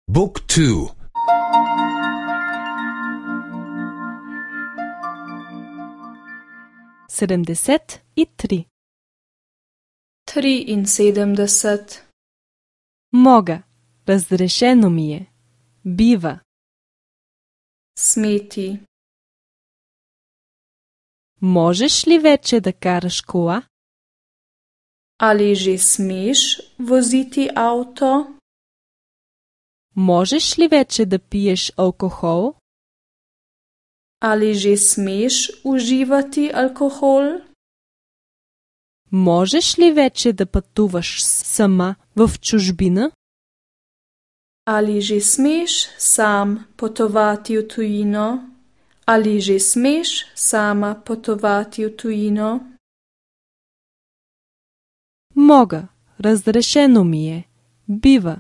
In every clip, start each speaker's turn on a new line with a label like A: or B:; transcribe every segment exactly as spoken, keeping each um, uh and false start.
A: บุ๊กทู
B: sedemdeset i tri.
C: Triinsedemdeset.
B: Мога. Разрешено ми е. Бива.
C: Смети.
B: Можеш ли вече да караш кола?
C: Ali že smeš voziti avto?
B: Можеш ли вече да пиеш алкохол?
C: Ali že smeš uživati alkohol?
B: Можеш ли вече да пътуваш сама в чужбина?
C: Ali že smeš sam potovati v tujino? Ali že smeš sama potovati v tujino?
B: Мога. Разрешено ми е. Бива.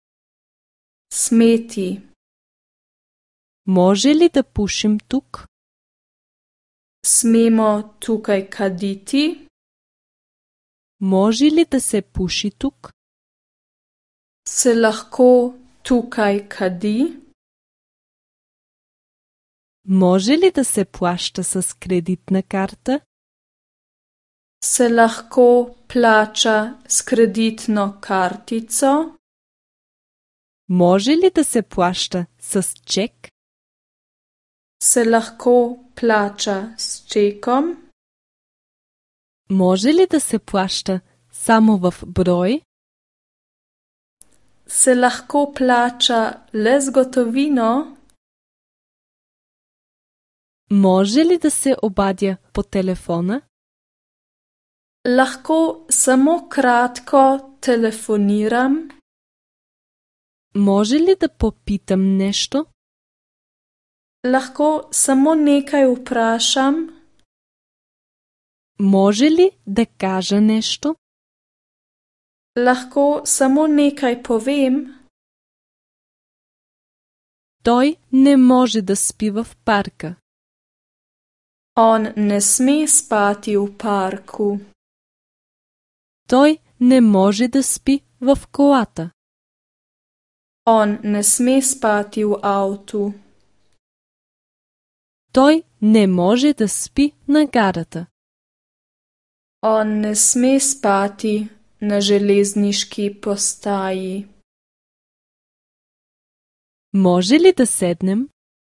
C: Смети.
B: Може ли да пушим тук?
C: Смемо tukaj kaditi?
B: Може ли да се пуши тук?
C: Se lahko tukaj kadi?
B: Може ли да се плаща с кредитна карта?
C: Se lahko plača s kreditno kartico?
B: Може ли да се плаща с чек?
C: Se lahko plača s čekom?
B: Може ли да се плаща само в брой?
C: Se lahko plača le z gotovino?
B: Може ли да се обадя по телефона?
C: Lahko samo kratko telefoniram?
B: Може ли да попитам нещо?
C: Lahko samo nekaj vprašam?
B: Може ли да кажа нещо?
C: Lahko samo nekaj povem?
B: Той не може да спи в парка.
C: On ne sme spati v parku.
B: Той не може да спи в колата.
C: On ne sme spati v avtu.
B: Той не може да спи на гарата.
C: On ne sme spati na železniški postaji.
B: Може ли да седнем?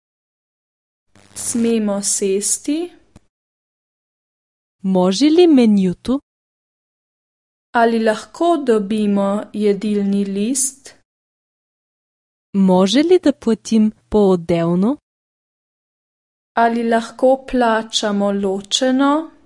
C: Smemo sesti?
B: Може ли менюто?
C: Ali lahko dobimo jedilni list?
B: Може ли да платим по-отделно?
C: Ali lahko plačamo ločeno?